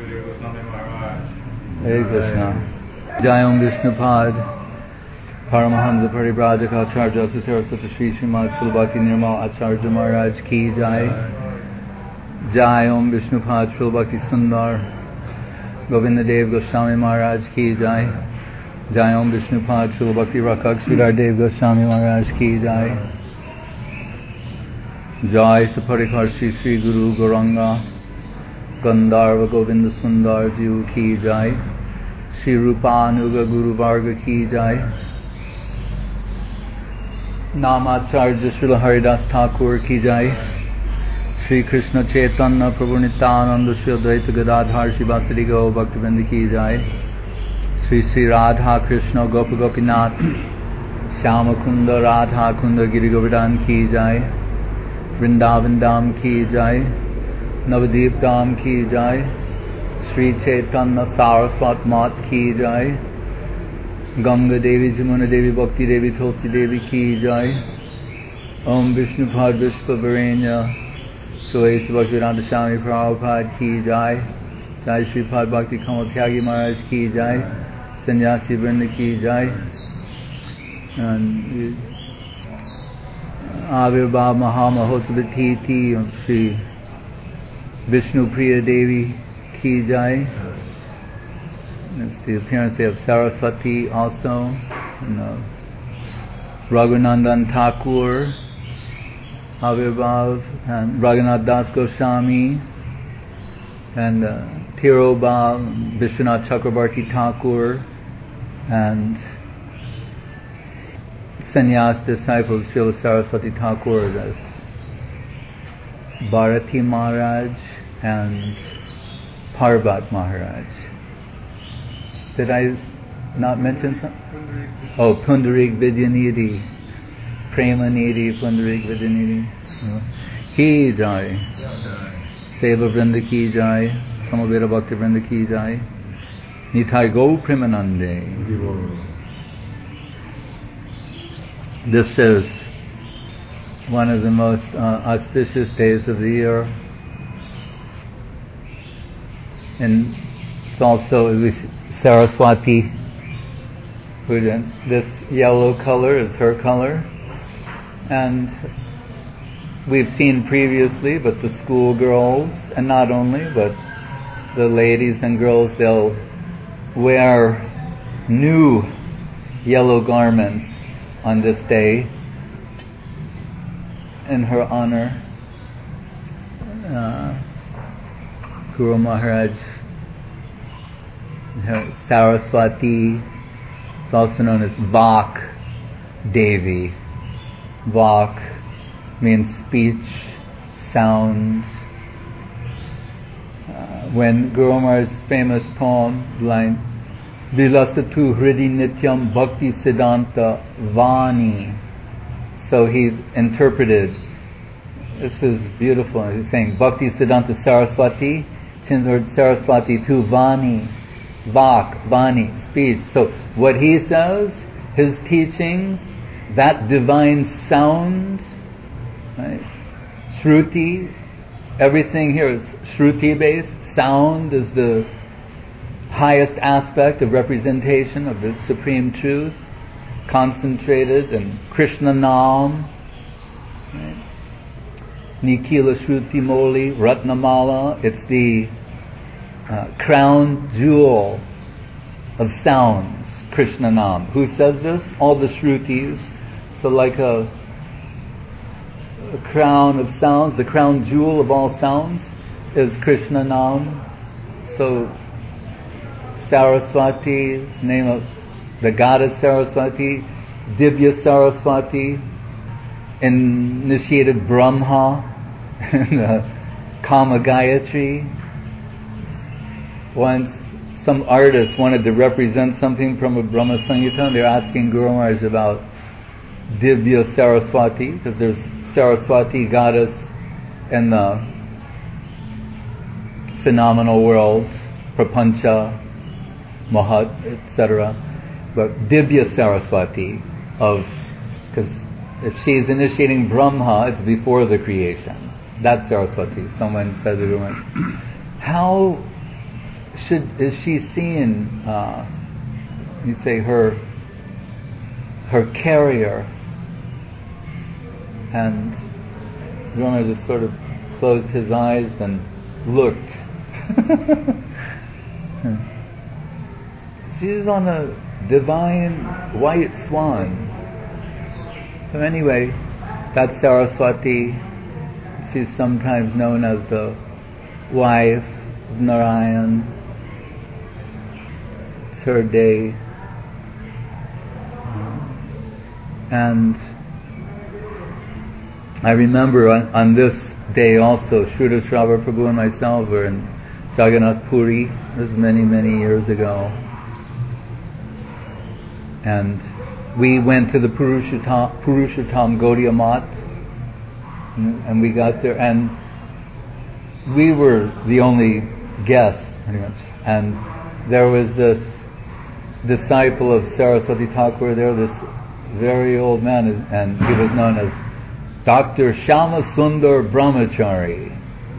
Hare Krishna. Jayam Vishnupad Paramahamsa Paribrajaka Acharya Saraswati Shri Srimad Shilbhakti Nirmal Acharya Maharaj Ki Jai. Jayam Vishnupad Shilbhakti Sundar Govinda Dev Goswami Maharaj Ki Jai. Jayam Vishnupad Shilbhakti Rakak Sridhar Dev Goswami Maharaj Ki Jai. Jai Saparikar Shri Shri Guru Gauranga Gandharva Govinda Sundar Jiu Ki Jai. Shri Rupanuga Guru Varga Ki Jai. Namacharya Srila Haridas Thakur Ki Jai. Shri Krishna Chaitanya Prabhu Nityananda Shri Advaita Gadadhar Shivasari Gaur Bhaktivinoda Ki Jai. Shri Shri Radha Krishna Gopa Gopinath Shyama Kunda Radha Kunda Giri Govardhan Ki Jai. Vrindavan Dham Ki Jai. Navadip Dham Ki Jai. Shri Chaitanya Saraswat Mat Ki Jai. Ganga Devi Jamuna Devi Bhakti Devi Tulsi Devi Ki Jai. Om Vishnupad Vishwavarenya Suesa Bhaktivedanta Swami Prabhupada Ki Jai. Jai Shripad Bhakti Kamal Tyagi Maharaj Ki Jai. Sannyasi Vrinda Ki Jai. And Avirbhav Mahamahotsavatiti of Shri Vishnu Priya Devi Ki Jai. It's the appearance of Saraswati also, and Raghunandan Thakur, Avirbhav, and Raghunath Das Goswami, and Tiroba, Vishwanath Chakrabarti Thakur, and sannyas disciples Srila Saraswati Thakur, as Bharati Maharaj and Parvat Maharaj. Did I not mention something? Oh, Pundarik Vidyanidhi, Premanidhi, Pundarik Vidyanidhi. Ki Jai. Seva Vrinda Ki Jai. Samaveda Bhakti Vrinda Ki Jai. Nitai Go Premanande. This is one of the most auspicious days of the year, and it's also Saraswati. This yellow color is her color, and we've seen previously, but the schoolgirls, and not only, but the ladies and girls, they'll wear new yellow garments on this day in her honor. Guru Maharaj, Saraswati, it's also known as Vak Devi. Vak means speech, sounds. When Guru Maharaj's famous poem, line, Vilasatu Hridi Nityam Bhakti Siddhanta Vani. So he interpreted, this is beautiful, he's saying Bhakti Siddhanta Saraswati, change the word Saraswati to Vani, Vak, Vani, speech. So what he says, his teachings, that divine sound, right? Shruti, everything here is Shruti based. Sound is the highest aspect of representation of the supreme truth, concentrated in Krishna Nam, right? Nikila Shruti Moli, Ratnamala, it's the crown jewel of sounds, Krishna Nam. Who says this? All the Shrutis. So like a crown of sounds, the crown jewel of all sounds is Krishna Nam. So Saraswati, name of the goddess Saraswati, Divya Saraswati, initiated Brahma, Kama Gayatri. Once some artist wanted to represent something from a Brahma Samhita, they're asking Guru Maharaj about Divya Saraswati, because there's Saraswati goddess in the phenomenal world, Prapancha, Mahat, etc. But Divya Saraswati, because if she's initiating Brahma, it's before the creation. That's Saraswati. Someone said to Guru Maharaj, how is she seeing, you say, her carrier? And Drona just sort of closed his eyes and looked. She's on a divine white swan. So anyway, that's Saraswati. She's sometimes known as the wife of Narayan. It's her day. And I remember on this day also, Sridhar Shravar Prabhu and myself were in Jagannath Puri. This was many, many years ago. And we went to the Purushottam Gaudiya Math, and we got there, and we were the only guests, pretty much. And there was this disciple of Saraswati Thakur there, this very old man, and he was known as Dr. Shama Sundar Brahmachari.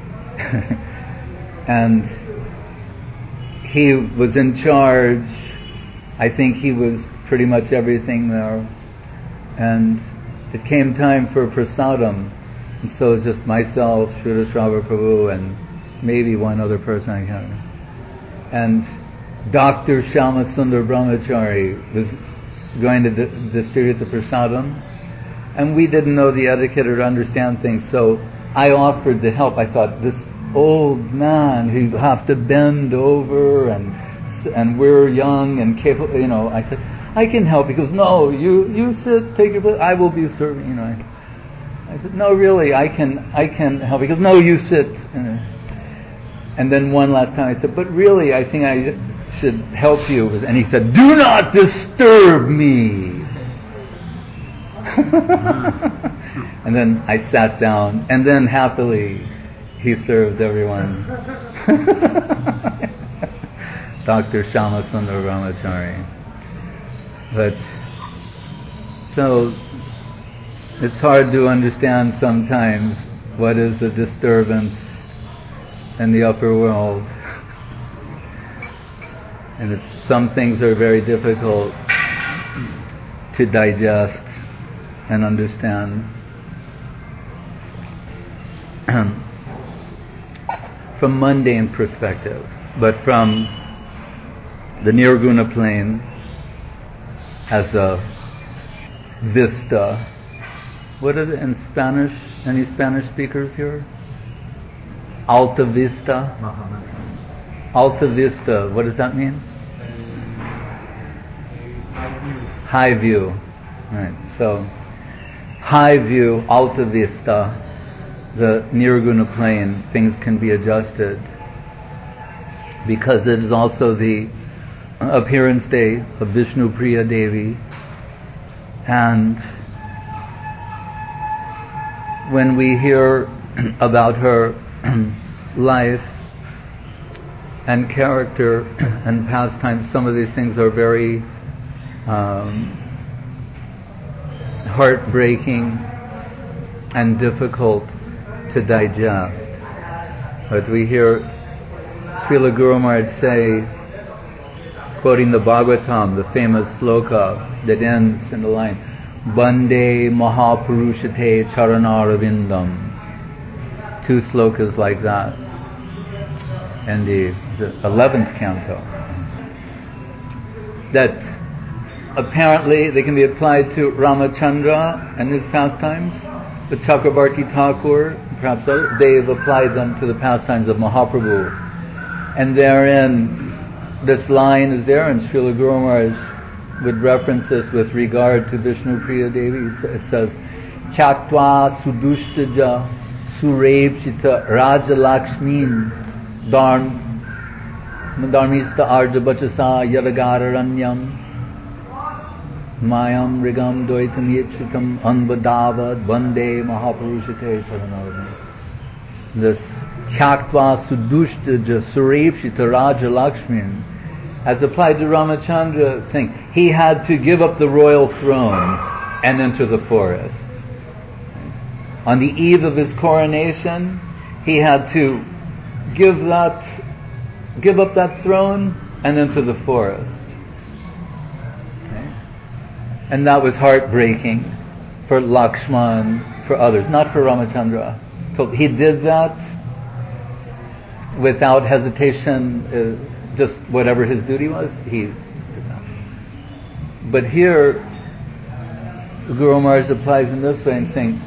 And he was in charge. I think he was pretty much everything there. And it came time for prasadam. And so it was just myself, Sridhar Shravar Prabhu, and maybe one other person I can't remember. And Dr. Shama Sundar Brahmachari was going to distribute the prasadam. And we didn't know the etiquette or understand things, so I offered to help. I thought, this old man, he'd have to bend over, and we're young and capable, I said, I can help. He goes, no, you sit, take your place, I will be serving, I said, no, really, I can help. He goes, no, you sit. And then one last time I said, but really, I think I should help you. And he said, do not disturb me. And then I sat down, and then happily he served everyone. Dr. Shama Sundar Brahmachari. But so it's hard to understand sometimes what is a disturbance in the upper world. And some things are very difficult to digest and understand. From mundane perspective, but from the Nirguna plane as a vista. What is it in Spanish? Any Spanish speakers here? Alta vista? Alta vista, what does that mean? High view. Right, so high view, alta vista, the Nirguna plane, things can be adjusted because it is also the appearance day of Vishnu Priya Devi. And when we hear about her life and character and pastime, some of these things are very heartbreaking and difficult to digest. But we hear Srila Guru Maharaj say, quoting the Bhagavatam, the famous sloka that ends in the line, Bande Mahapurushate Charanarvindam. 2 slokas like that in the 11th canto. That apparently they can be applied to Ramachandra and his pastimes, but Chakrabarti Thakur, perhaps they have applied them to the pastimes of Mahaprabhu. And therein, this line is there, and Srila Guru Maharaj would reference this with regard to Vishnu Priya Devi. It says, Chaktva Sudushtaja Surevchita Raja Lakshmin Dharmista Arja Bachasa Yadagararanyam Mayam Rigam Dvaitam Yetshitam Anbadavad Vande Mahapurushate Charanavadam. This Chaktva Sudushtaja Surevchita Raja Lakshmin, as applied to Ramachandra, saying he had to give up the royal throne and enter the forest. On the eve of his coronation, he had to give that give up that throne and enter the forest. Okay? And that was heartbreaking for Lakshman, for others, not for Ramachandra. So he did that without hesitation, just whatever his duty was, he did that. But here, Guru Maharaj applies in this way and saying,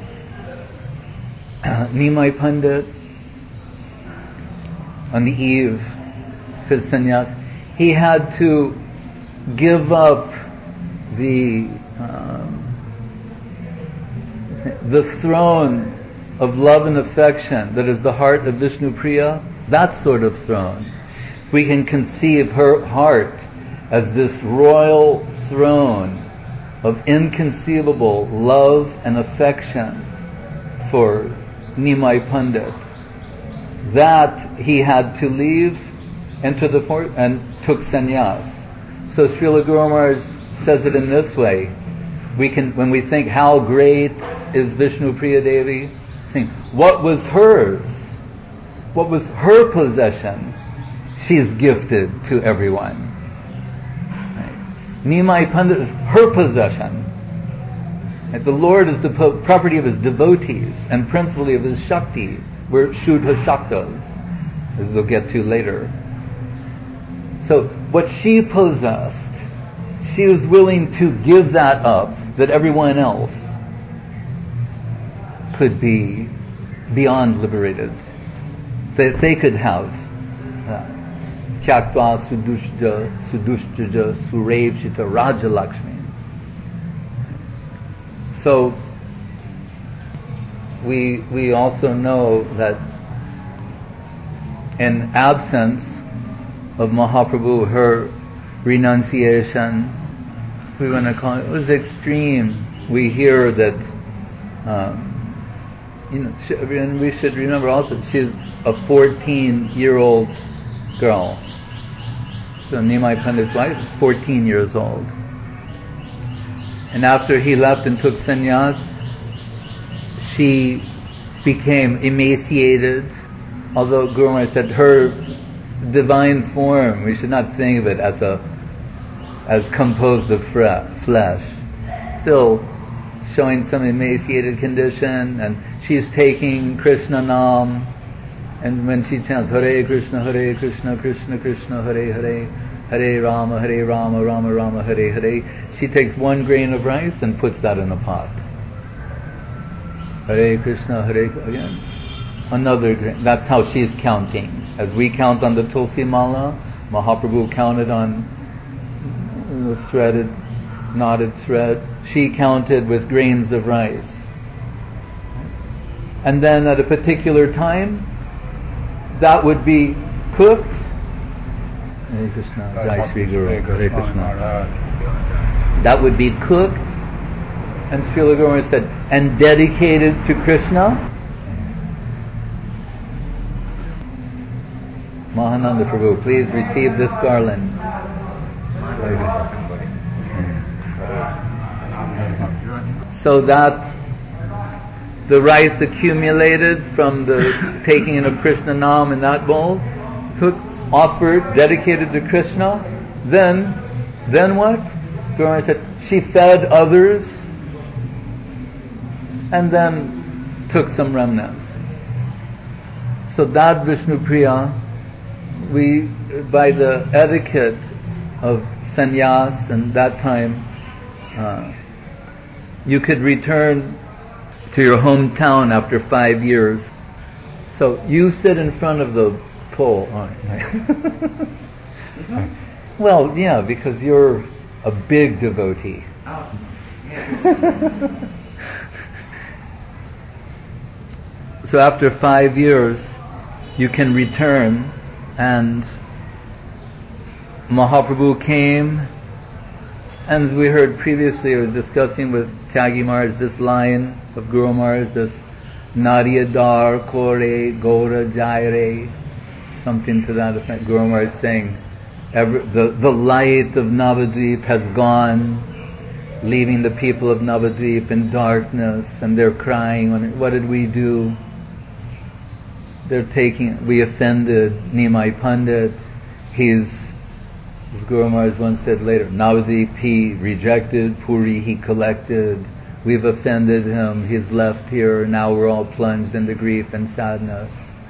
Nimai Pandit, on the eve of his sannyas, he had to give up the throne of love and affection that is the heart of Vishnu Priya, that sort of throne. We can conceive her heart as this royal throne of inconceivable love and affection for Nimai Pandit. That he had to leave, enter the fort, and took sannyas. So Srila Guru Maharaj says it in this way. We can, when we think how great is Vishnu Priya Devi, think what was hers, what was her possession, she's gifted to everyone. Right? Nimai Pandit is her possession. Right? The Lord is the property of his devotees and principally of his Shakti. We're Shuddha Shaktas, as we'll get to later. So what she possessed, she was willing to give that up, that everyone else could be beyond liberated. That they could have Tyaktva Sudushtaja Surevjita Raja Lakshmi. So we also know that in absence of Mahaprabhu, her renunciation, we want to call it was extreme. We hear that, and we should remember also she's a 14-year-old girl. So Nimai Pandit's wife is 14 years old. And after he left and took sannyas, she became emaciated, although Guru Maharaj said her divine form, we should not think of it as composed of flesh. Still showing some emaciated condition, and she's taking Krishna Nam, and when she chants Hare Krishna, Krishna Krishna, Hare Hare, Hare Rama, Rama Rama, Hare Hare, she takes one grain of rice and puts that in a pot. Hare Krishna, Hare again, another grain. That's how she's counting. As we count on the Tulsi Mala, Mahaprabhu counted on the threaded, knotted thread. She counted with grains of rice. And then at a particular time, that would be cooked. Hare Krishna, Jai Sri Guru, Hare Krishna. That would be cooked, and Srila Guru Maharaj said, and dedicated to Krishna. Mahananda Prabhu, please receive this garland. So that the rice accumulated from the taking in of Krishna Nam in that bowl, offered, dedicated to Krishna. Then what? Guru Maharaj said she fed others, and then took some remnants. So that Vishnu Priya, we, by the etiquette of sannyas and that time, you could return to your hometown after 5 years. So you sit in front of the pole. Well, yeah, because you're a big devotee. So after 5 years, you can return, and Mahaprabhu came, and as we heard previously, I was discussing with Tyagi Maharaj this line of Guru Maharaj, this Nadiya Dar Kore Gaura Jaire, something to that effect. Guru Maharaj saying, the light of Navadvip has gone, leaving the people of Navadvip in darkness, and they're crying, what did we do? we offended Nimai Pandit. As Guru Maharaj once said later, Navadip he rejected, Puri he collected. We've offended him, he's left here, now we're all plunged into grief and sadness.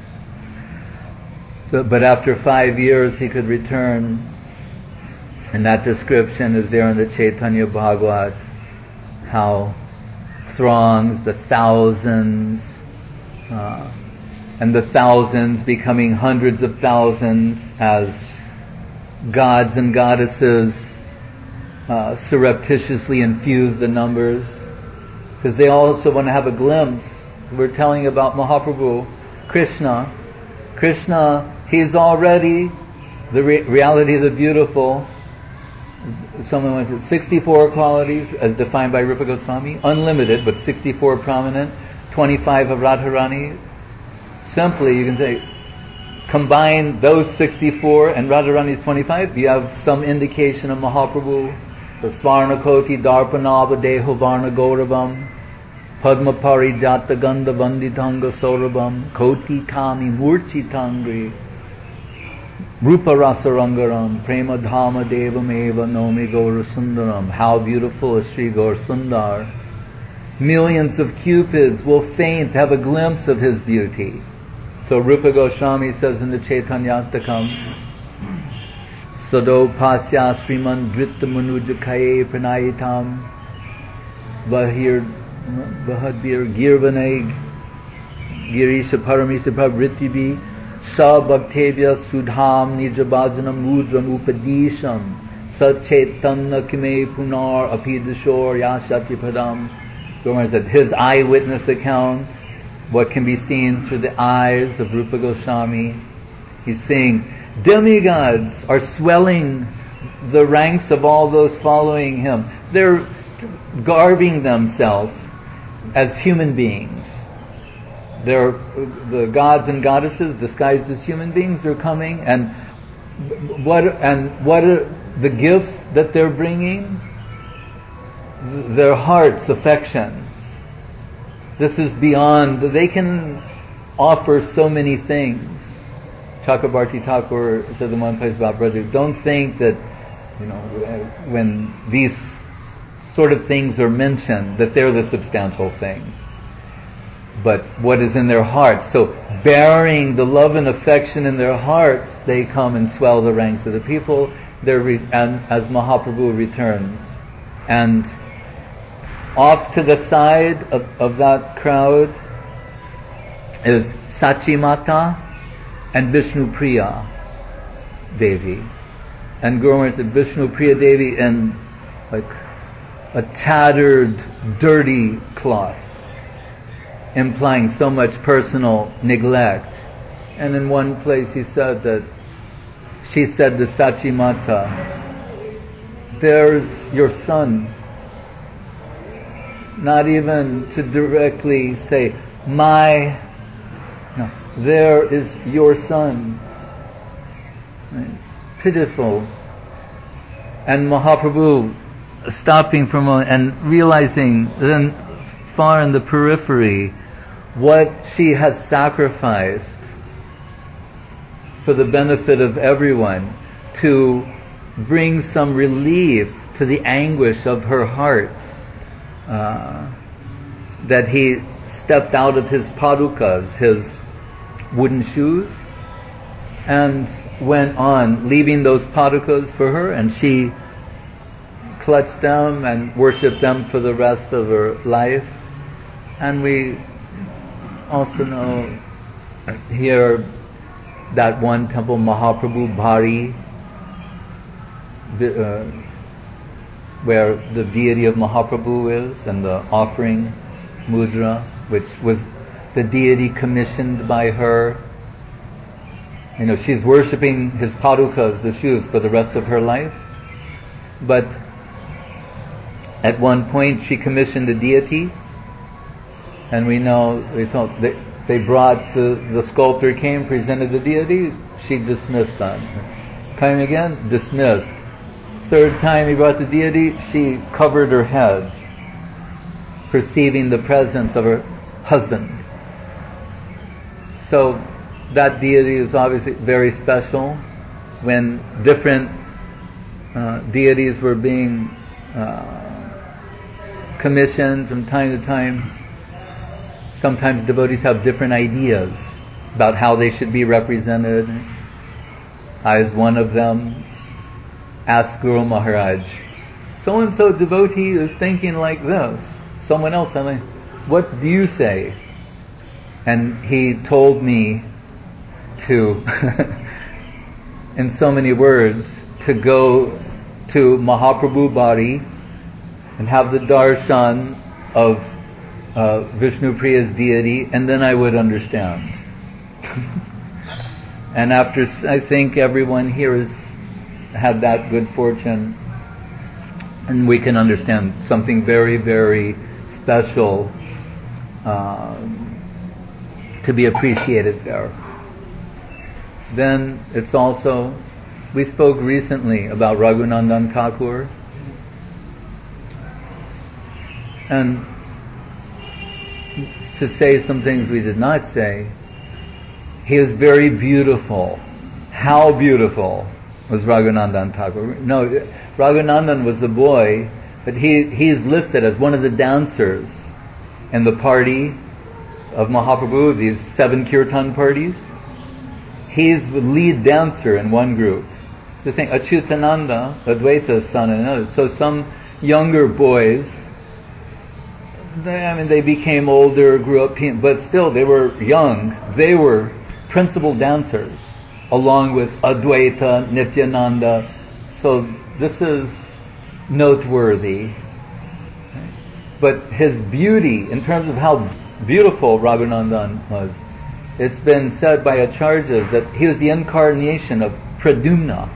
But after 5 years he could return, and that description is there in the Chaitanya Bhagavat, how throngs, the thousands, and the thousands becoming hundreds of thousands as gods and goddesses surreptitiously infuse the numbers, because they also want to have a glimpse. We're telling about Mahaprabhu, Krishna, he's already the reality of the beautiful. Someone went to 64 qualities as defined by Rupa Goswami, unlimited, but 64 prominent, 25 of Radharani. Simply, you can say, combine those 64 and Radharani's 25, you have some indication of Mahaprabhu. The Svarnakoti Darpanava Deho Varna Gauravam, Padma Parijata Gandha Vanditanga Saurabham, Koti Kami Murchi Tangri, Rupa Rasa Rangaram, Prema Dhama Devam Eva Nomi Gaura Sundaram. How beautiful is Sri Gaur Sundar. Millions of cupids will faint to have a glimpse of his beauty. So Rupa Goswami says in the Chaitanyastakam, Sado Pasya Sriman Dritta Manuja Pranayitam Vahadir Girvaneg Girisha Paramisa Pravritibi Sa Bhaktevya Sudham Nijabhajanam Mudram Upadisham Satchetanna Kime Punar Apidashor Yashati Padam. Gomar said his eyewitness accounts, what can be seen through the eyes of Rupa Goswami. He's saying demigods are swelling the ranks of all those following him. They're garbing themselves as human beings. They're the gods and goddesses disguised as human beings. They're coming, and what are the gifts that they're bringing? Their heart's affection. This is beyond. They can offer so many things. Chakrabarti Thakur said in one place about brothers, don't think that, when these sort of things are mentioned, that they're the substantial thing, but what is in their hearts. So bearing the love and affection in their hearts, they come and swell the ranks of the people. And as Mahaprabhu returns, and off to the side of that crowd is Sachi Mata and Vishnu Priya Devi. And Guru Maharaj said Vishnu Priya Devi in like a tattered, dirty cloth, implying so much personal neglect. And in one place she said to Sachi Mata, there's your son. Not even to directly say, there is your son. Right? Pitiful. And Mahaprabhu stopping for a moment and realizing then far in the periphery what she had sacrificed for the benefit of everyone to bring some relief to the anguish of her heart. That he stepped out of his padukas, his wooden shoes, and went on, leaving those padukas for her, and she clutched them and worshipped them for the rest of her life. And we also know here that one temple, Mahaprabhu Bhari, where the deity of Mahaprabhu is, and the offering mudra, which was the deity commissioned by her. She's worshipping his padukas, the shoes, for the rest of her life. But at one point she commissioned a deity, and we know they brought the sculptor came, presented the deity, she dismissed that. Came again, dismissed. Third time he brought the deity, she covered her head, perceiving the presence of her husband. So that deity is obviously very special. When different deities were being commissioned from time to time, sometimes devotees have different ideas about how they should be represented. I, as one of them, asked Guru Maharaj, so-and-so devotee is thinking like this. Someone else, I'm like, what do you say? And he told me to, in so many words, to go to Mahaprabhu Bari and have the darshan of Vishnu Priya's deity, and then I would understand. And after, I think everyone here has had that good fortune, and we can understand something very, very special to be appreciated there. Then it's also, we spoke recently about Raghunandan Thakur, and to say some things we did not say, he is very beautiful. How beautiful was Raghunandan Thakur? No, Raghunandan was a boy, but he is listed as one of the dancers in the party of Mahaprabhu, these 7 kirtan parties. He's the lead dancer in one group. The thing, Achyutananda, Advaita's son, and others. So some younger boys, they became older, grew up, but still they were young. They were principal dancers, along with Advaita, Nityananda. So this is noteworthy. But his beauty, in terms of how beautiful Raghunandan was, it's been said by acharyas that he was the incarnation of Pradyumna.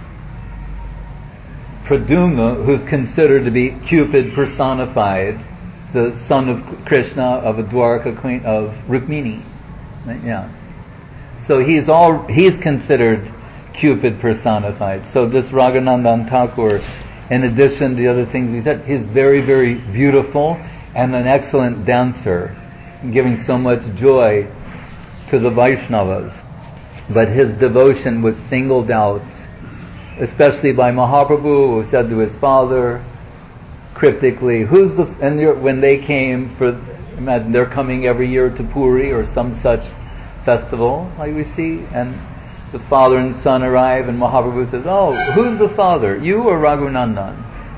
Pradyumna, who's considered to be Cupid personified, the son of Krishna, of a Dwarka queen, of Rukmini. Yeah. So he's considered Cupid personified. So this Raghunandan Thakur, in addition to the other things he said, he's very, very beautiful and an excellent dancer, giving so much joy to the Vaishnavas. But his devotion was singled out, especially by Mahaprabhu, who said to his father, cryptically, when they came imagine they're coming every year to Puri or some such festival, like we see, and the father and son arrive, and Mahaprabhu says, "Oh, who's the father? You or Raghunandan?"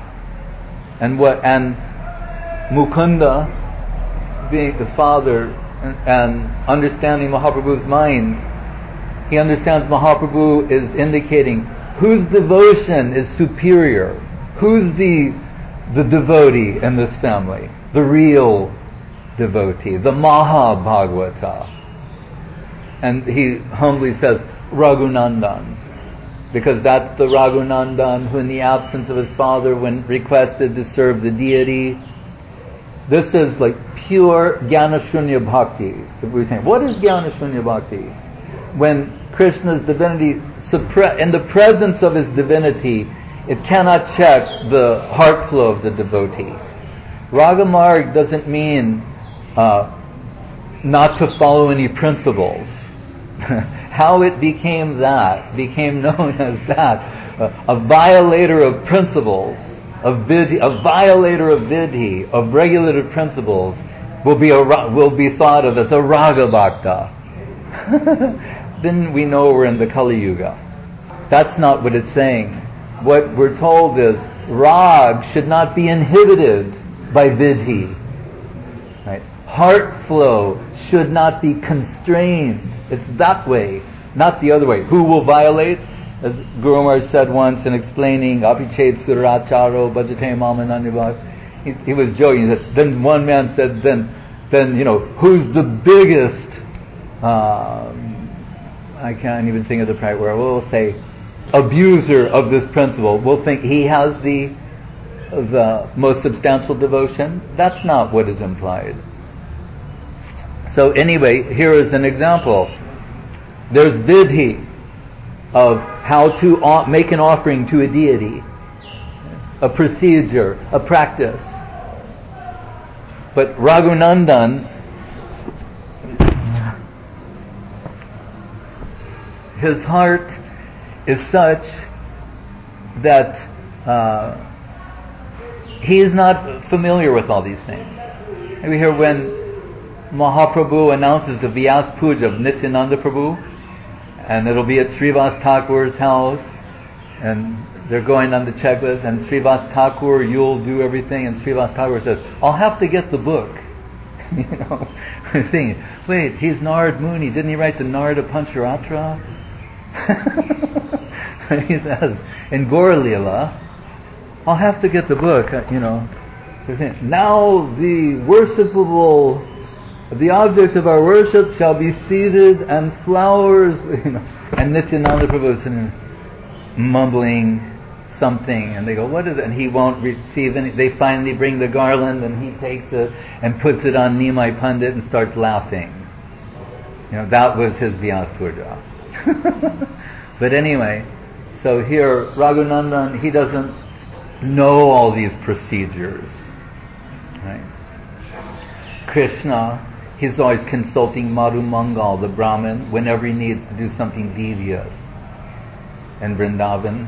And Mukunda, being the father and understanding Mahaprabhu's mind, he understands Mahaprabhu is indicating whose devotion is superior, who's the devotee in this family, the real devotee, the Mahabhagavata. And he humbly says, Raghunandan, because that's the Raghunandan who, in the absence of his father, when requested to serve the deity, this is like pure Jnana-shunya bhakti. If we're saying, what is Jnana-shunya bhakti? When Krishna's divinity, in the presence of his divinity, it cannot check the heart flow of the devotee. Ragamarg doesn't mean not to follow any principles. How it became known as that, a violator of principles, a violator of vidhi, of regulative principles, will be thought of as a raga bhakta. Then we know we're in the Kali Yuga. That's not what it's saying. What we're told is rag should not be inhibited by vidhi. Right? Heart flow should not be constrained. It's that way, not the other way. Who will violate? As Guru Maharaj said once in explaining Apichet Suracharo Bhajate Mamananyabhak, he was joking. Then one man said, then who's the biggest, I can't even think of the right word, we'll say abuser of this principle. We'll think he has the most substantial devotion. That's not what is implied. So anyway, here is an example. There's vidhi of how to make an offering to a deity, a procedure, a practice. But Raghunandan his heart is such that he is not familiar with all these things. We hear when Mahaprabhu announces the Vyas Puja of Nityananda Prabhu, and it'll be at Srivas Thakur's house, and they're going on the checklist, and Srivas Thakur, you'll do everything, and Srivas Thakur says, I'll have to get the book. We're thinking, wait, he's Narad Muni, didn't he write the Narada Pancharatra? He says, in Gaur Leela, I'll have to get the book, Now the object of our worship shall be seated, and flowers, and Nityananda Prabhu is mumbling something, and they go, what is it? And he won't receive any. They finally bring the garland, and he takes it and puts it on Nimai Pandit and starts laughing. That was his Vyas Puja. But anyway, so here Raghunandan, he doesn't know all these procedures, right? Krishna, he's always consulting Madhu Mangal, the Brahmin, whenever he needs to do something devious. And Vrindavan.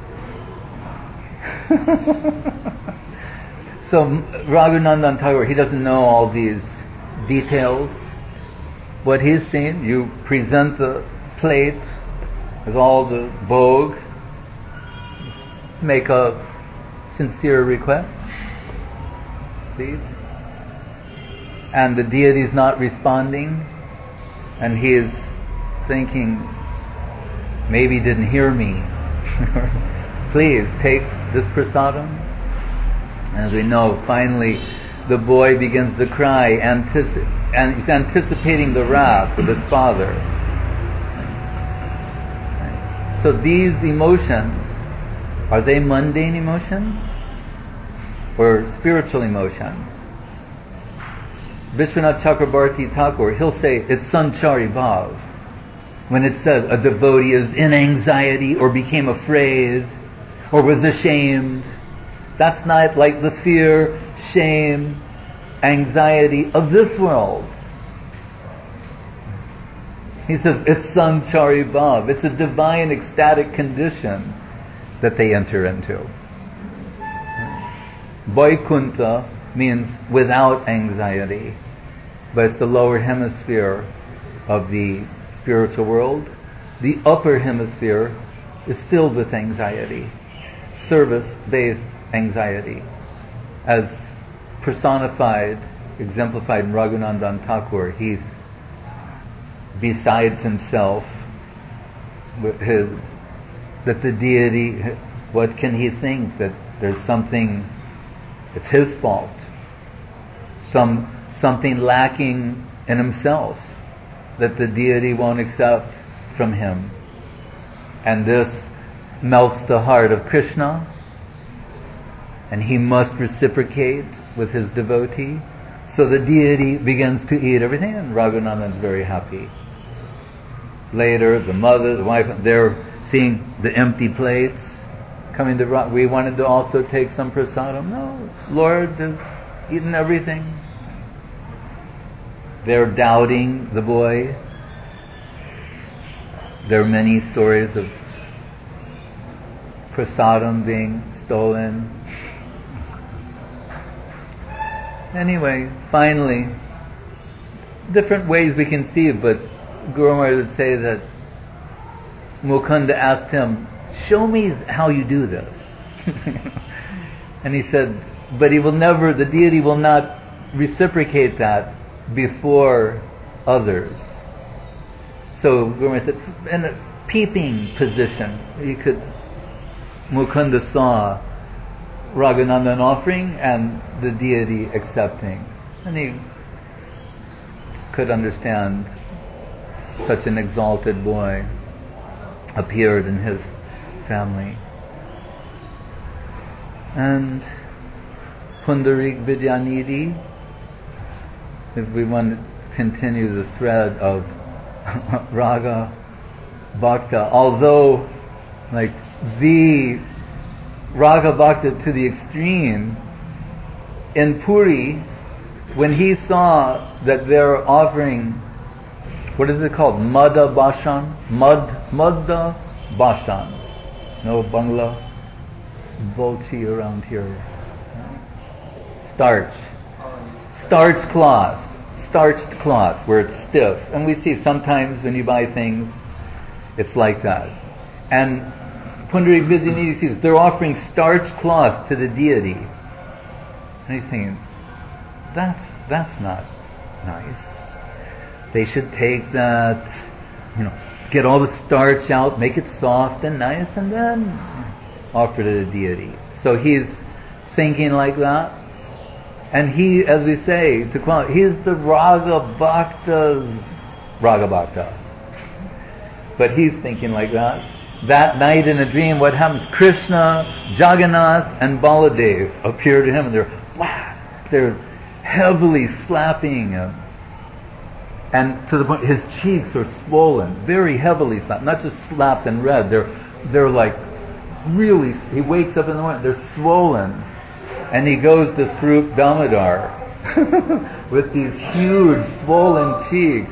So Raghunandan Thakur, he doesn't know all these details. What he's seen, you present the plate with all the bhog, make a sincere request, please. And the deity is not responding, and he is thinking, maybe he didn't hear me. Please take this prasadam. As we know, finally the boy begins to cry, and he's anticipating the wrath of his father. So these emotions, are they mundane emotions or spiritual emotions? Vishwanath Chakrabarti Thakur, he'll say it's sanchari bhav. When it says a devotee is in anxiety or became afraid or was ashamed, that's not like the fear, shame, anxiety of this world. He says it's sanchari bhav. It's a divine ecstatic condition that they enter into. Vaikuntha means without anxiety, but it's the lower hemisphere of the spiritual world. The upper hemisphere is filled with anxiety, service-based anxiety, as personified, exemplified in Raghunandan Thakur. He's besides himself, that the deity, what can he think? That there's something, it's his fault, something lacking in himself that the deity won't accept from him. And this melts the heart of Krishna, and he must reciprocate with his devotee. So the deity begins to eat everything, and Raghunandan is very happy. Later, the mother, the wife, they're seeing the empty plates coming to we wanted to also take some prasadam. No, Lord has eaten everything. They're doubting the boy. There are many stories of prasadam being stolen. Anyway, finally, different ways we can see it, but Guru Maharaj would say that Mukunda asked him, show me how you do this. And he said, but the deity will not reciprocate that before others. So Guru Maharaj said, in a peeping position, Mukunda saw Raghunandan offering and the deity accepting. And he could understand such an exalted boy appeared in his family. And Pundarik Vidyanidhi, if we want to continue the thread of Raga Bhakta, although like the Raga Bhakta to the extreme, in Puri, when he saw that they're offering what is it called? Madda Bashan? Madda Bashan. No Bangla Bochi around here. Starch. Starched cloth where it's stiff. And we see sometimes when you buy things, it's like that. And Pundarik Vidyanidhi sees they're offering starched cloth to the deity. And he's thinking, that's not nice. They should take that, get all the starch out, make it soft and nice, and then offer to the deity. So he's thinking like that. And he, as we say, he's the Raga Bhakta. But he's thinking like that. That night in a dream, what happens? Krishna, Jagannath, and Baladev appear to him, and they're heavily slapping him. And to the point, his cheeks are swollen, very heavily slapped, not just slapped and red. They're like really. He wakes up in the morning, they're swollen. And he goes to Swarup Damodar with these huge swollen cheeks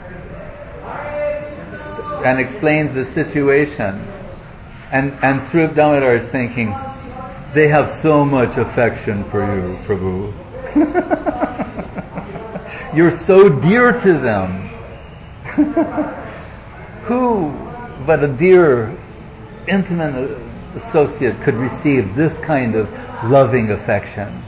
and explains the situation. And Swarup Damodar is thinking, they have so much affection for you, Prabhu. You're so dear to them. Who but a dear, intimate associate could receive this kind of loving affection?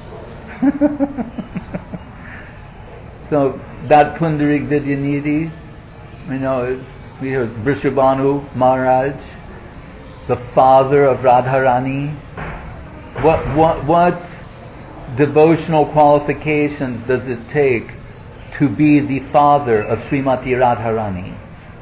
So that Pundarik Vidyanidhi, we hear Vrishabhanu Maharaj, the father of Radharani. What devotional qualifications does it take to be the father of Srimati Radharani?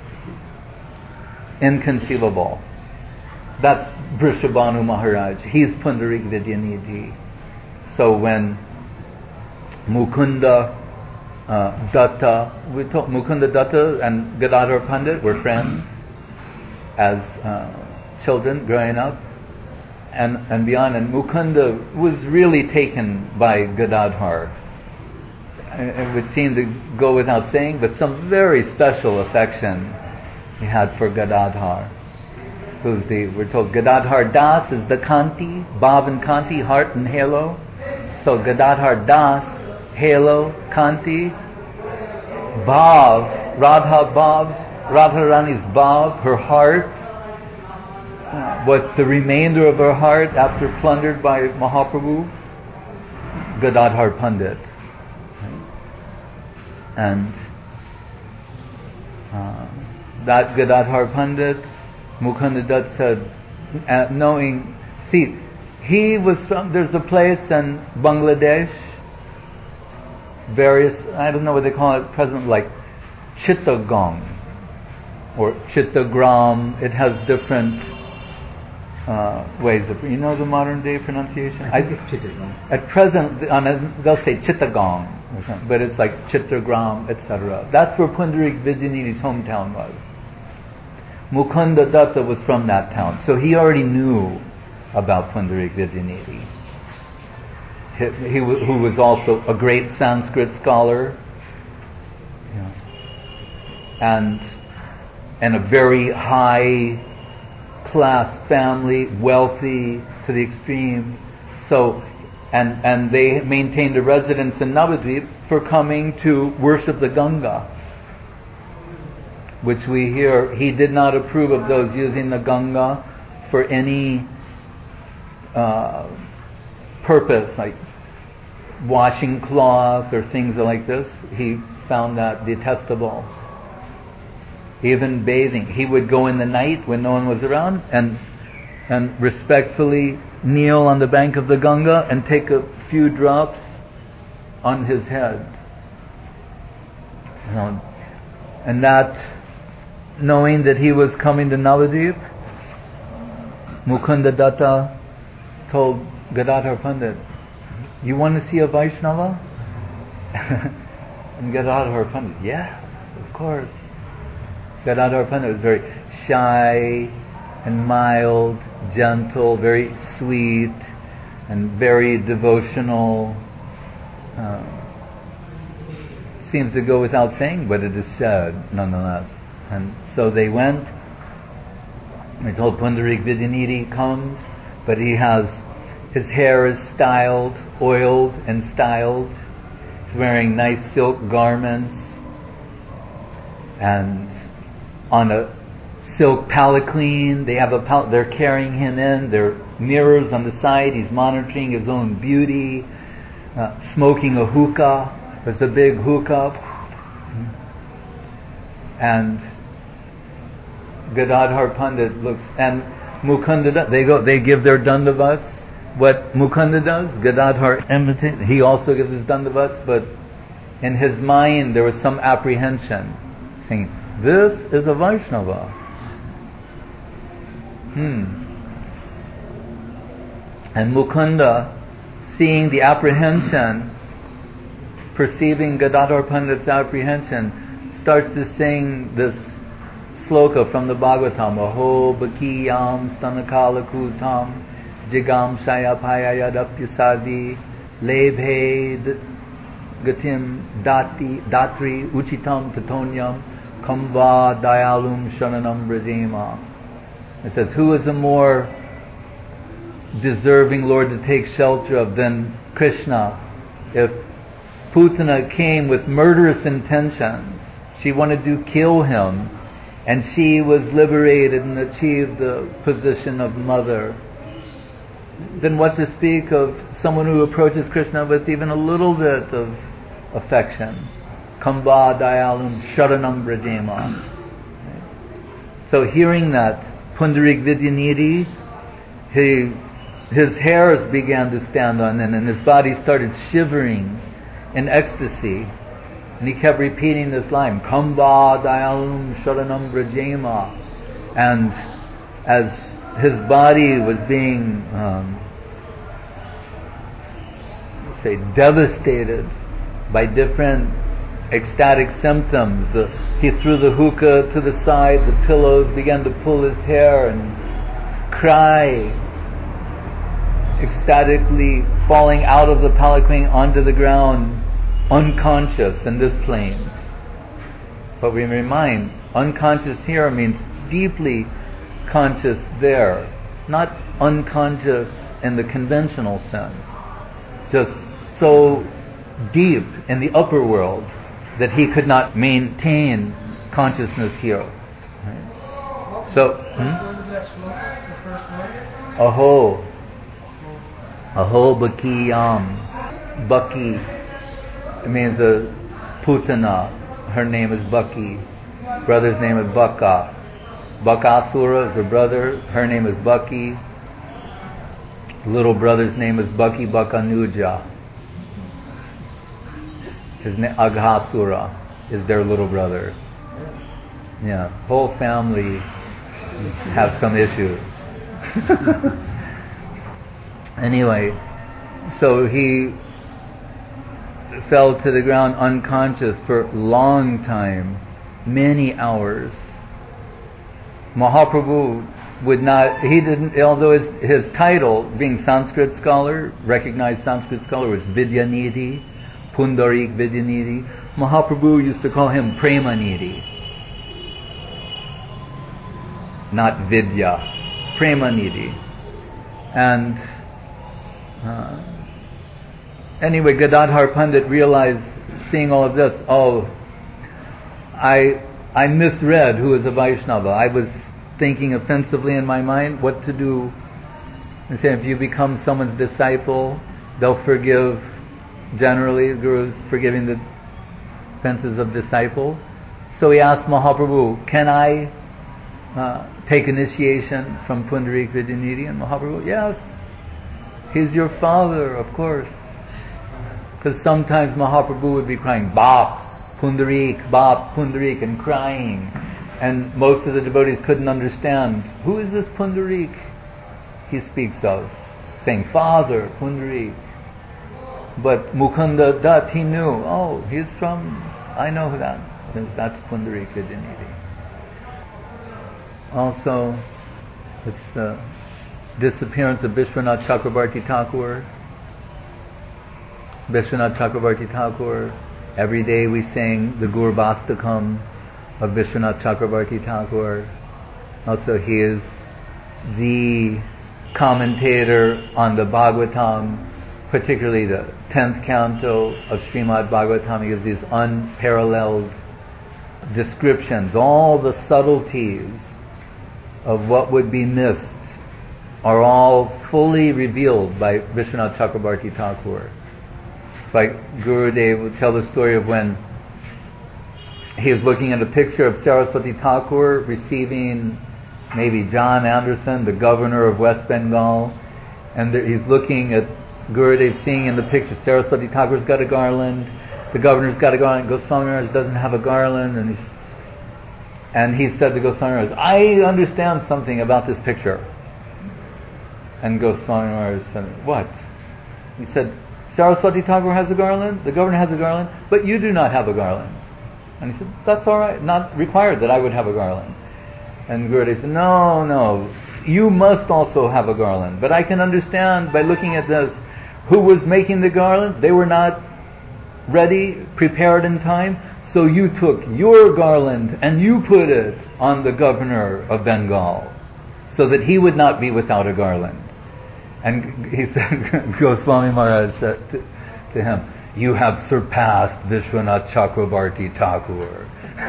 Inconceivable. That's Vrishabhanu Maharaj. He's Pundarik Vidyanidhi. So when Mukunda Datta, Mukunda Datta and Gadadhar Pandit were friends as children growing up, and beyond. And Mukunda was really taken by Gadadhar. It would seem to go without saying, but some very special affection he had for Gadadhar. We're told Gadadhar Das is the Kanti, Bhav and Kanti, heart and halo. So Gadadhar Das, halo, Kanti, Bhav, Radha Bhav, Radharani's Bhav, her heart, what's the remainder of her heart after plundered by Mahaprabhu? Gadadhar Pandit. And that Gadadhar Pandit, Mukunda Dutt said, he was from, there's a place in Bangladesh, I don't know what they call it present, like Chittagong or Chittagram. It has different ways of, the modern day pronunciation? I think it's Chittagong. At present, they'll say Chittagong, but it's like Chittagram, etc. That's where Pundarik Vidyanidhi's hometown was. Mukunda Datta was from that town, so he already knew about Pundarik Vidyanidhi, who was also a great Sanskrit scholar, and a very high class family, wealthy to the extreme. So, and they maintained a residence in Navadvip for coming to worship the Ganga, which we hear he did not approve of those using the Ganga for any purpose, like washing cloth or things like this. He found that detestable. Even bathing, he would go in the night when no one was around and respectfully kneel on the bank of the Ganga and take a few drops on his head. And that, knowing that he was coming to Navadvip, Mukunda Datta told Gadadhar Pandit, "You want to see a Vaishnava?" And Gadadhar Pandit, yes, of course. Gadadhar Pandit was very shy and mild, gentle, very sweet, and very devotional. seems to go without saying, but it is said nonetheless. And so they went. They told Pundarik Vidyanidhi comes, but his hair is styled, oiled and styled. He's wearing nice silk garments and on a silk palanquin. They're carrying him in. There are mirrors on the side. He's monitoring his own beauty, smoking a hookah. There's a big hookah, and Gadadhar Pandit looks, and Mukunda, they give their dandavats. What Mukunda does, Gadadhar imitates. He also gives his dandavats, but in his mind there was some apprehension, saying, "This is a Vaishnava." And Mukunda, seeing the apprehension, perceiving Gadadhar Pandit's apprehension, starts to sing this sloka from the Bhagavatam, Aho Bakiyam Stanakala Kutam Jigam Shayapaya Yadapyasadi Lebhed Gatim Datri Uchitam Tatonyam Kamba Dayalum Sharanam Brajema. It says, who is a more deserving Lord to take shelter of than Krishna? If Putana came with murderous intentions, she wanted to kill him, and she was liberated and achieved the position of mother, then what to speak of someone who approaches Krishna with even a little bit of affection? Kamba Dayalum Sharanam Brajema. So hearing that, Pundarik Vidyanidhi, his hairs began to stand on end, and his body started shivering in ecstasy. And he kept repeating this line, Kamba Dayalum Sharanam Brajema. And as his body was being, devastated by different ecstatic symptoms, he threw the hookah to the side, the pillows began to pull his hair and cry, ecstatically falling out of the palanquin onto the ground, unconscious in this plane. But we remind, unconscious here means deeply conscious there, not unconscious in the conventional sense, just so deep in the upper world that he could not maintain consciousness here. Right? So, Aho Bakiyam. Baki, it means a Putana. Her name is Baki. Brother's name is Baka. Bakasura is her brother. Her name is Baki. Little brother's name is Baki Bakanuja. His name Aghasura is their little brother. Yeah, whole family have some issues. Anyway, so he fell to the ground unconscious for a long time, many hours. Mahaprabhu although his title, being Sanskrit scholar, recognized Sanskrit scholar, was Vidyanidhi, Pundarik Vidyanidhi. Mahaprabhu used to call him Premanidhi, not Vidya, Premanidhi. And anyway, Gadadhar Pandit realized, seeing all of this, I misread who is a Vaishnava. I was thinking offensively in my mind what to do. And say, if you become someone's disciple, they'll forgive. Generally, the Guru is forgiving the offenses of disciple. So he asked Mahaprabhu, can I take initiation from Pundarik Vidyanidhi? And Mahaprabhu, yes, he's your father, of course. Because sometimes Mahaprabhu would be crying, Bap Pundarik, and crying. And most of the devotees couldn't understand, who is this Pundarik he speaks of? Saying, Father, Pundarik. But Mukunda Dutt, he knew, I know who that is. That's Pundarik Vidyanidhi. Also, it's the disappearance of Vishwanath Chakrabarti Thakur. Vishwanath Chakrabarti Thakur Every day we sing the Gurvastakam of Vishwanath Chakravarti Thakur. Also, he is the commentator on the Bhagavatam, particularly the 10th canto of Srimad Bhagavatam. He gives these unparalleled descriptions. All the subtleties of what would be missed are all fully revealed by Vishwanath Chakravarti Thakur. It's like Gurudev would tell the story of when he was looking at a picture of Saraswati Thakur receiving maybe John Anderson, the governor of West Bengal, and he's looking at Gurudev, seeing in the picture Saraswati Thakur's got a garland, the governor's got a garland, Goswami Maharaj doesn't have a garland, and he said to Goswami Maharaj, I understand something about this picture. And Goswami Maharaj said, what? He said, Saraswati Thakur has a garland, the governor has a garland, but you do not have a garland. And he said, that's all right, not required that I would have a garland. And Gurudev said, no, you must also have a garland. But I can understand by looking at this, who was making the garland? They were not ready, prepared in time, so you took your garland and you put it on the governor of Bengal, so that he would not be without a garland. And he said, Goswami Maharaj said to him, you have surpassed Vishwanath Chakravarti Thakur.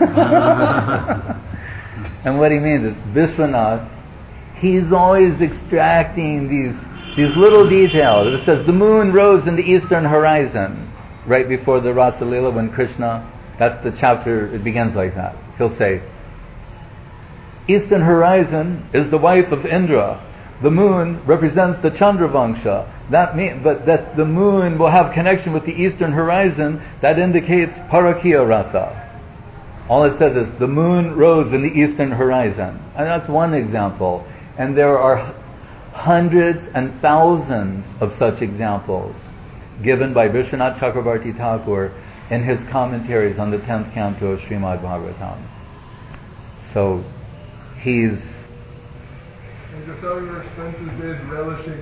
And what he means is, Vishwanath, he's always extracting these little details. It says, the moon rose in the eastern horizon, right before the Rasa Leela when Krishna, that's the chapter, it begins like that. He'll say, eastern horizon is the wife of Indra. The moon represents the Chandravangsha. But that the moon will have connection with the eastern horizon, that indicates Parakya Rasa. All it says is, the moon rose in the eastern horizon. And that's one example. And there are hundreds and thousands of such examples given by Vishwanath Chakravarti Thakur in his commentaries on the 10th canto of Srimad Bhagavatam. So, he's... And just how your expenses is relishing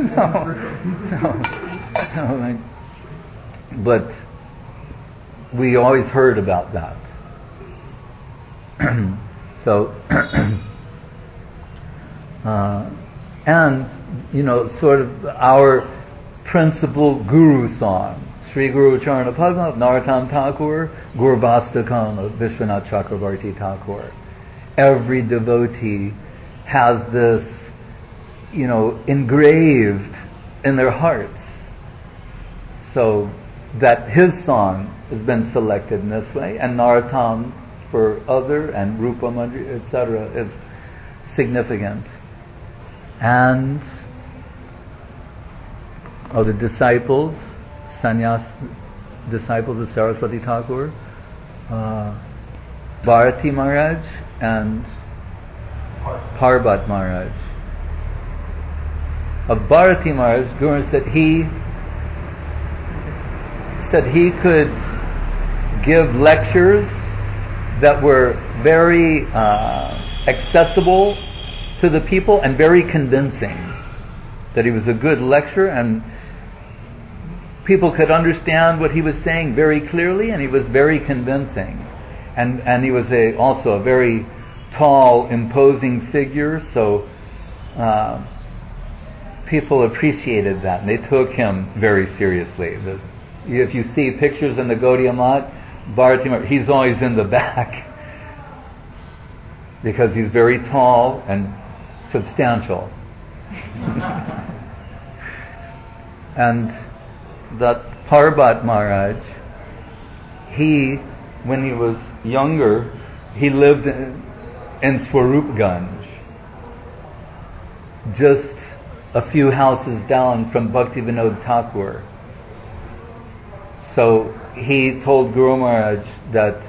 no, but we always heard about that. So, and, sort of our principal guru song, Sri Guru Charana Padma of Narottam Thakur, Gurvastakam of Vishwanath Chakravarti Thakur. Every devotee has this, engraved in their hearts. So that his song has been selected in this way, and Narottam for other, and Rupa Manjari, etc., is significant. And the disciples, sannyas disciples of Saraswati Thakur, Bharati Maharaj and Parbat Maharaj. Of Bharati Maharaj, Guru said he could give lectures that were very accessible to the people and very convincing. That he was a good lecturer and people could understand what he was saying very clearly, and he was very convincing. And he was also a very tall, imposing figure, so people appreciated that, and they took him very seriously. If you see pictures in the Gaudiya Math, Bharati, he's always in the back because he's very tall and substantial. And that Parbat Maharaj, when he was younger, he lived in Swarupganj, just a few houses down from Bhaktivinoda Thakur. So he told Guru Maharaj that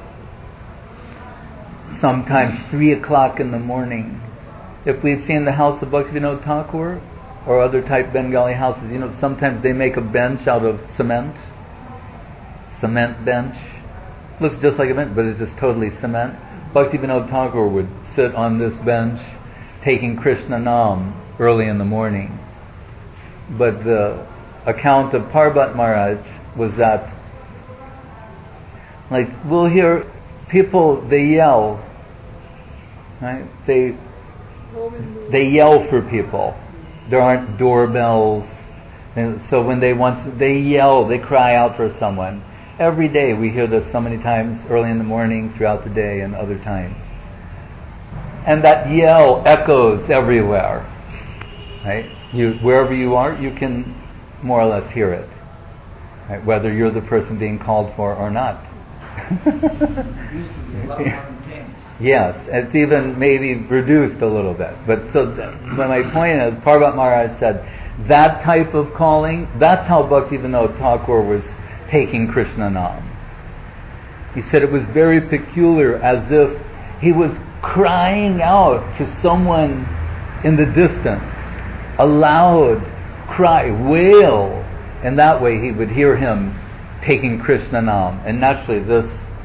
sometimes 3 o'clock in the morning, if we've seen the house of Bhaktivinoda Thakur or other type Bengali houses, sometimes they make a bench out of cement bench. Looks just like a bench, but it's just totally cement. Bhaktivinoda Thakur would sit on this bench taking Krishna Nam early in the morning. But the account of Parbat Maharaj was that Like, we'll hear people, they yell, right? They yell for people. There aren't doorbells. And so when they yell, they cry out for someone. Every day we hear this so many times, early in the morning, throughout the day, and other times. And that yell echoes everywhere, right? Wherever you are, you can more or less hear it, right? Whether you're the person being called for or not. It used to be a lot more intense. Yes, it's even maybe reduced a little bit. But my point is, Parvat Maharaj said, that type of calling, that's how Bhaktivinoda Thakur was taking Krishna Nam. He said it was very peculiar, as if he was crying out to someone in the distance, a loud cry, wail, and that way he would hear him taking Krishna Nam. And naturally this,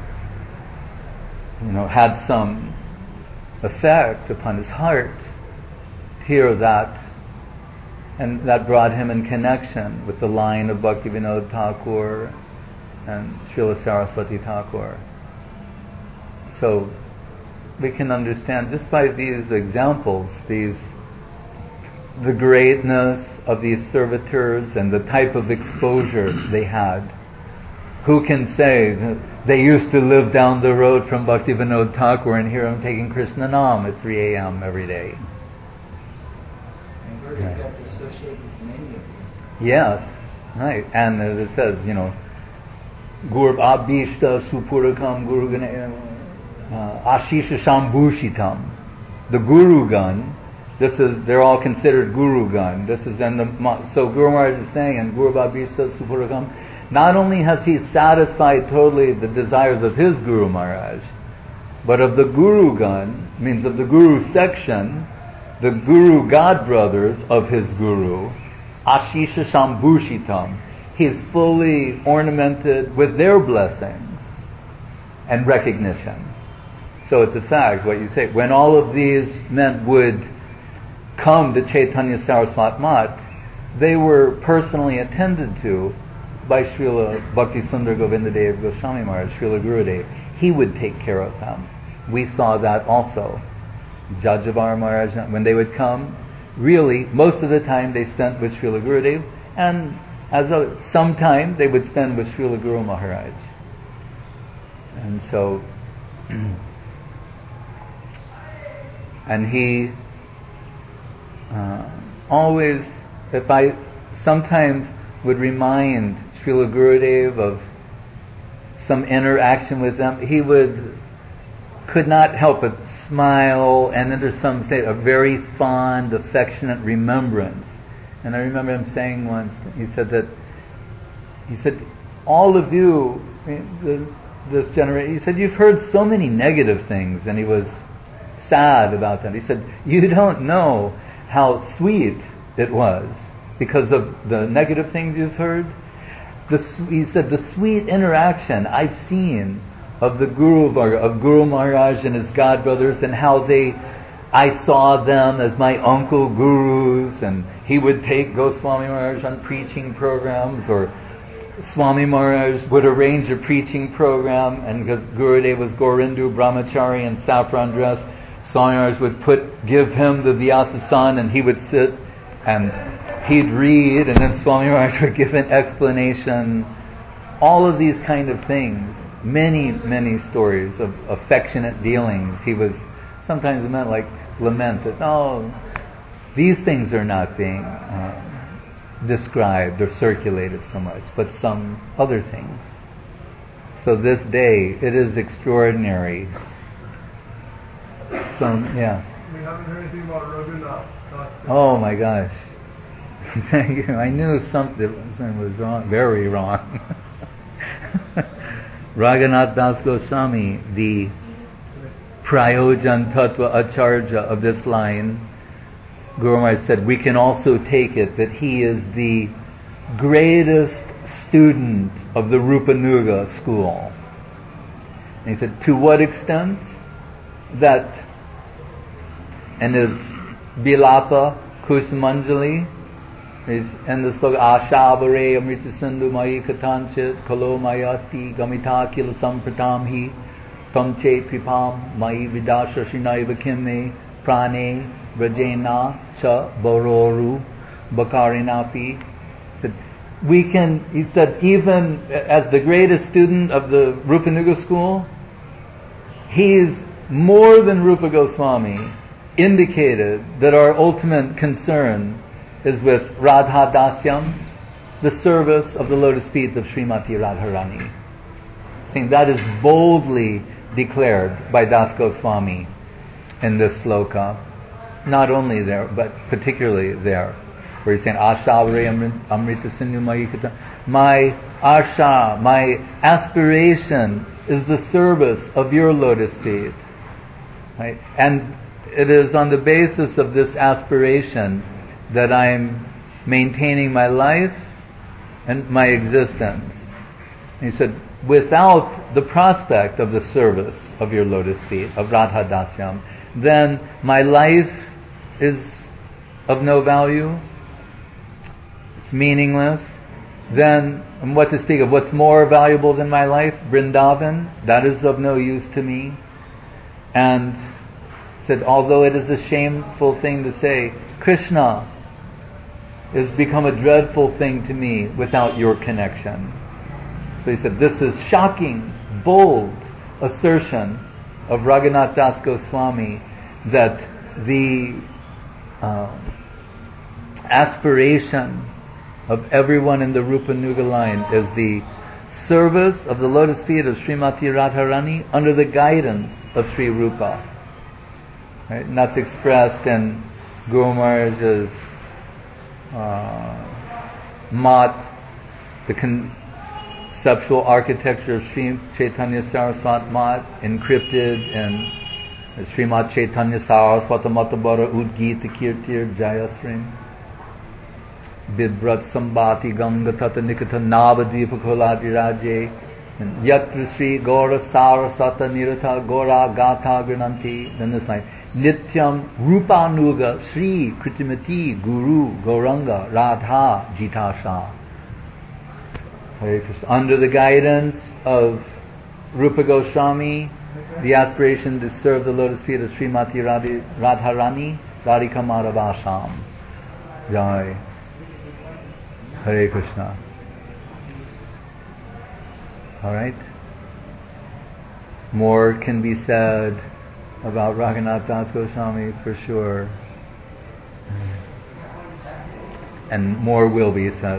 had some effect upon his heart to hear that, and that brought him in connection with the line of Bhaktivinoda Thakur and Srila Saraswati Thakur. So we can understand just by these examples, the greatness of these servitors and the type of exposure they had. Who can say that they used to live down the road from Bhaktivinoda Thakur and hear him taking Krishna Nam at 3 a.m. every day? And where they got to associate with many of them. Yes, right. And as it says, Gurv Abhishta Supurakam Guru Ashisha Shambhushitam. The Guru Gun, they're all considered Guru Gun. This is so Guru Maharaj is saying, and Gurv Abhishta Supurakam, not only has he satisfied totally the desires of his Guru Maharaj, but of the Guru Gun, means of the Guru section, the Guru God brothers of his Guru, Ashisha Shambhushitam, he's fully ornamented with their blessings and recognition. So it's a fact, what you say. When all of these men would come to Chaitanya Saraswat Mat, they were personally attended to by Srila Bhakti Sundar Govindadev Goswami Maharaj, Srila Gurudev. He would take care of them. We saw that also. Jajavar Maharaj, when they would come, really, most of the time they spent with Srila Gurudev, and some time they would spend with Srila Guru Maharaj. And so, and he always, if I sometimes would remind Srila Gurudev of some interaction with them, he could not help but smile, and under some state, a very fond, affectionate remembrance. And I remember him saying once, he said, all of you, this generation, he said, you've heard so many negative things, and he was sad about them. He said, you don't know how sweet it was because of the negative things you've heard. He said, the sweet interaction I've seen of the Guru Maharaj and his God brothers, and how I saw them as my uncle gurus, and he would take Goswami Maharaj on preaching programs, or Swami Maharaj would arrange a preaching program, and because Gurudev was Gorindu Brahmachari in saffron dress, Swami Maharaj would give him the Vyasa-san, and he would sit and he'd read, and then Swami Maharaj would give an explanation. All of these kind of things, many, many stories of affectionate dealings. He was sometimes meant like lament that, these things are not being described or circulated so much, but some other things. So this day, it is extraordinary. We haven't heard anything about Raghunath. Oh my gosh. Thank you. I knew something was wrong, very wrong. Raghunath Das Goswami, the Prayojan Tattva Acharya of this line, Guru Maharaj said, we can also take it that he is the greatest student of the Rupanuga school. And he said, to what extent? That in his Bilapa Kusumanjali, And the slogan, Ashabare Amrita Sindhu Mai Katanchit Kalo Mayati Gamita Kila Sampratam Hi Tam Che Pripam Mai Vidasha Shinaiva Kimme Prane Vrajena Cha Bororu Bakarinapi. He said, even as the greatest student of the Rupanuga school, he's more than Rupa Goswami indicated that our ultimate concern is with Radha Dasyam, the service of the lotus feet of Srimati Radharani. I think that is boldly declared by Das Goswami in this sloka. Not only there, but particularly there, where he's saying, Ashavare Amrita Sindhu Mayikata. My asha, my aspiration is the service of your lotus feet. Right? And it is on the basis of this aspiration that I am maintaining my life and my existence. And he said, without the prospect of the service of your lotus feet, of Radha Dasyam, then my life is of no value, it's meaningless. Then, and what to speak of, what's more valuable than my life? Vrindavan, that is of no use to me. And said, although it is a shameful thing to say, Krishna has become a dreadful thing to me without your connection. So he said, this is shocking, bold assertion of Raghunath Das Goswami that the aspiration of everyone in the Rupanuga line is the service of the lotus feet of Srimati Radharani under the guidance of Sri Rupa. Right? And that's expressed in Guru Maharaj's mat, the conceptual architecture of Sri Chaitanya Saraswat mat, encrypted in Srimat Chaitanya Saraswata Matabara Udgita Kirtir Jayasrim Bidbrat Sambati Ganga Tata Nikata Navadipa Koladi Raje Yatra Sri Gora Sarasata Nirata Gora Gata Grananti. Then this line, Nityam Rupanuga Sri Kritimati Guru Gauranga Radha Jitasha. Under the guidance of Rupa Goswami, the aspiration to serve the lotus feet of Srimati Radharani, Radhika Madhavasham. Jai. Hare Krishna. Alright? More can be said about Raghunath Das Goswami for sure. And more will be said.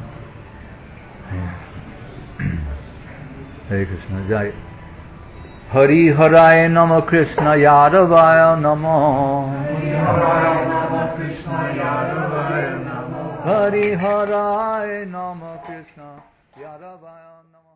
Hare Krishna. Jai. Hari Haraya Nama Krishna Yadavaya Namo. Hari Haraya Nama Krishna Yadavaya Namo. Hari Haraya Nama Krishna Yadavaya Namo.